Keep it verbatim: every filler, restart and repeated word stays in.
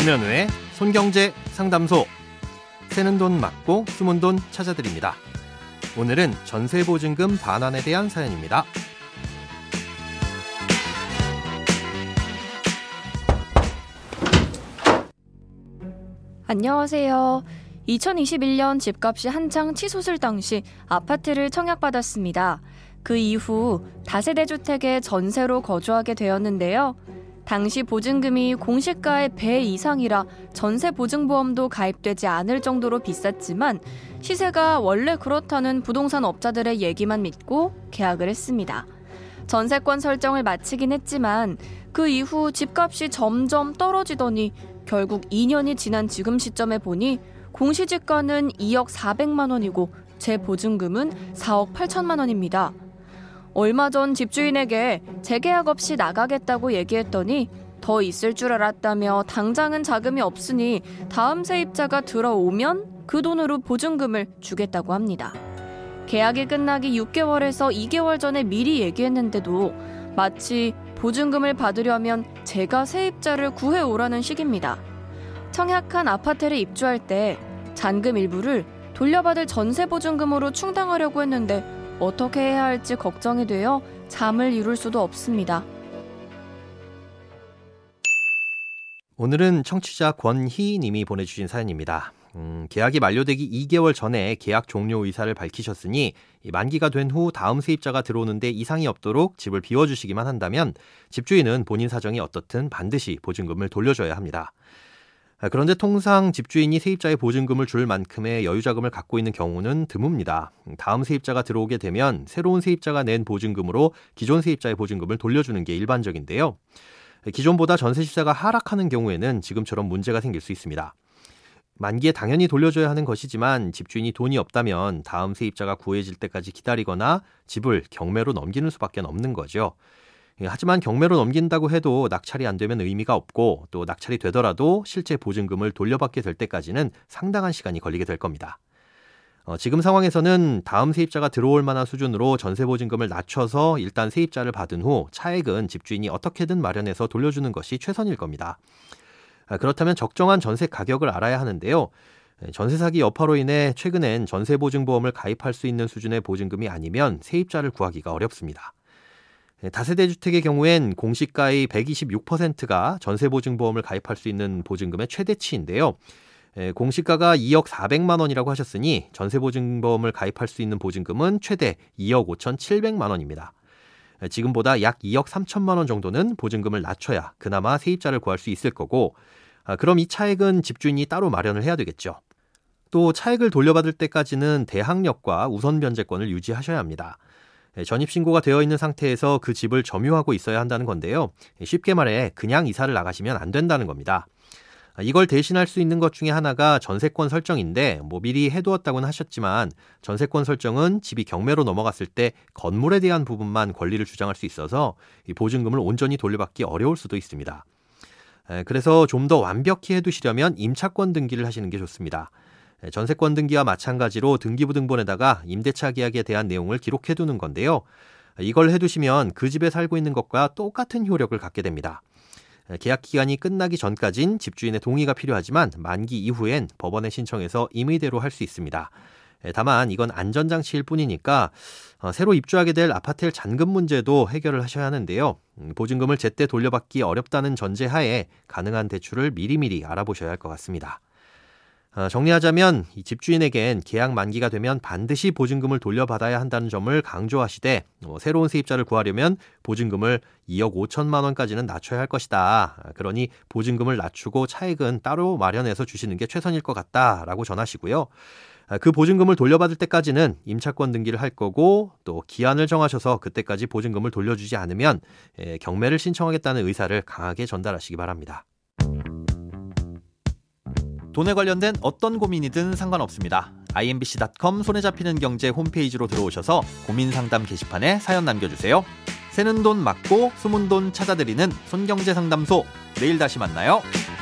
김현우의 손경제 상담소. 새는 돈 막고 숨은 돈 찾아드립니다. 오늘은 전세보증금 반환에 대한 사연입니다. 안녕하세요. 이천이십일 년 집값이 한창 치솟을 당시 아파트를 청약받았습니다. 그 이후 다세대 주택에 전세로 거주하게 되었는데요. 당시 보증금이 공시가의 배 이상이라 전세보증보험도 가입되지 않을 정도로 비쌌지만 시세가 원래 그렇다는 부동산 업자들의 얘기만 믿고 계약을 했습니다. 전세권 설정을 마치긴 했지만 그 이후 집값이 점점 떨어지더니 결국 이 년이 지난 지금 시점에 보니 공시지가는 이억 사백만 원이고 제 보증금은 사억 팔천만 원입니다. 얼마 전 집주인에게 재계약 없이 나가겠다고 얘기했더니 더 있을 줄 알았다며 당장은 자금이 없으니 다음 세입자가 들어오면 그 돈으로 보증금을 주겠다고 합니다. 계약이 끝나기 육 개월에서 이 개월 전에 미리 얘기했는데도 마치 보증금을 받으려면 제가 세입자를 구해오라는 식입니다. 청약한 아파트를 입주할 때 잔금 일부를 돌려받을 전세보증금으로 충당하려고 했는데 어떻게 해야 할지 걱정이 되어 잠을 이룰 수도 없습니다. 오늘은 청취자 권희 님이 보내주신 사연입니다. 음, 계약이 만료되기 이 개월 전에 계약 종료 의사를 밝히셨으니 만기가 된 후 다음 세입자가 들어오는데 이상이 없도록 집을 비워주시기만 한다면 집주인은 본인 사정이 어떻든 반드시 보증금을 돌려줘야 합니다. 그런데 통상 집주인이 세입자의 보증금을 줄 만큼의 여유자금을 갖고 있는 경우는 드뭅니다. 다음 세입자가 들어오게 되면 새로운 세입자가 낸 보증금으로 기존 세입자의 보증금을 돌려주는 게 일반적인데요. 기존보다 전세 시세가 하락하는 경우에는 지금처럼 문제가 생길 수 있습니다. 만기에 당연히 돌려줘야 하는 것이지만 집주인이 돈이 없다면 다음 세입자가 구해질 때까지 기다리거나 집을 경매로 넘기는 수밖에 없는 거죠. 하지만 경매로 넘긴다고 해도 낙찰이 안 되면 의미가 없고 또 낙찰이 되더라도 실제 보증금을 돌려받게 될 때까지는 상당한 시간이 걸리게 될 겁니다. 어, 지금 상황에서는 다음 세입자가 들어올 만한 수준으로 전세보증금을 낮춰서 일단 세입자를 받은 후 차액은 집주인이 어떻게든 마련해서 돌려주는 것이 최선일 겁니다. 아, 그렇다면 적정한 전세 가격을 알아야 하는데요. 전세 사기 여파로 인해 최근엔 전세보증보험을 가입할 수 있는 수준의 보증금이 아니면 세입자를 구하기가 어렵습니다. 다세대 주택의 경우엔 공시가의 백이십육 퍼센트가 전세보증보험을 가입할 수 있는 보증금의 최대치인데요. 공시가가 이억 사백만 원이라고 하셨으니 전세보증보험을 가입할 수 있는 보증금은 최대 이억 오천칠백만 원입니다. 지금보다 약 이억 삼천만 원 정도는 보증금을 낮춰야 그나마 세입자를 구할 수 있을 거고, 그럼 이 차액은 집주인이 따로 마련을 해야 되겠죠. 또 차액을 돌려받을 때까지는 대항력과 우선 변제권을 유지하셔야 합니다. 전입신고가 되어 있는 상태에서 그 집을 점유하고 있어야 한다는 건데요. 쉽게 말해 그냥 이사를 나가시면 안 된다는 겁니다. 이걸 대신할 수 있는 것 중에 하나가 전세권 설정인데 뭐 미리 해두었다고는 하셨지만 전세권 설정은 집이 경매로 넘어갔을 때 건물에 대한 부분만 권리를 주장할 수 있어서 이 보증금을 온전히 돌려받기 어려울 수도 있습니다. 그래서 좀 더 완벽히 해두시려면 임차권 등기를 하시는 게 좋습니다. 전세권 등기와 마찬가지로 등기부등본에다가 임대차 계약에 대한 내용을 기록해두는 건데요. 이걸 해두시면 그 집에 살고 있는 것과 똑같은 효력을 갖게 됩니다. 계약 기간이 끝나기 전까진 집주인의 동의가 필요하지만 만기 이후엔 법원에 신청해서 임의대로 할 수 있습니다. 다만 이건 안전장치일 뿐이니까 새로 입주하게 될 아파트의 잔금 문제도 해결을 하셔야 하는데요. 보증금을 제때 돌려받기 어렵다는 전제하에 가능한 대출을 미리미리 알아보셔야 할 것 같습니다. 정리하자면 이 집주인에겐 계약 만기가 되면 반드시 보증금을 돌려받아야 한다는 점을 강조하시되 새로운 세입자를 구하려면 보증금을 이억 오천만 원까지는 낮춰야 할 것이다. 그러니 보증금을 낮추고 차액은 따로 마련해서 주시는 게 최선일 것 같다라고 전하시고요. 그 보증금을 돌려받을 때까지는 임차권 등기를 할 거고 또 기한을 정하셔서 그때까지 보증금을 돌려주지 않으면 경매를 신청하겠다는 의사를 강하게 전달하시기 바랍니다. 돈에 관련된 어떤 고민이든 상관없습니다. 아이엠비씨 닷컴 손에 잡히는 경제 홈페이지로 들어오셔서 고민 상담 게시판에 사연 남겨주세요. 새는 돈 막고 숨은 돈 찾아드리는 손경제 상담소. 내일 다시 만나요.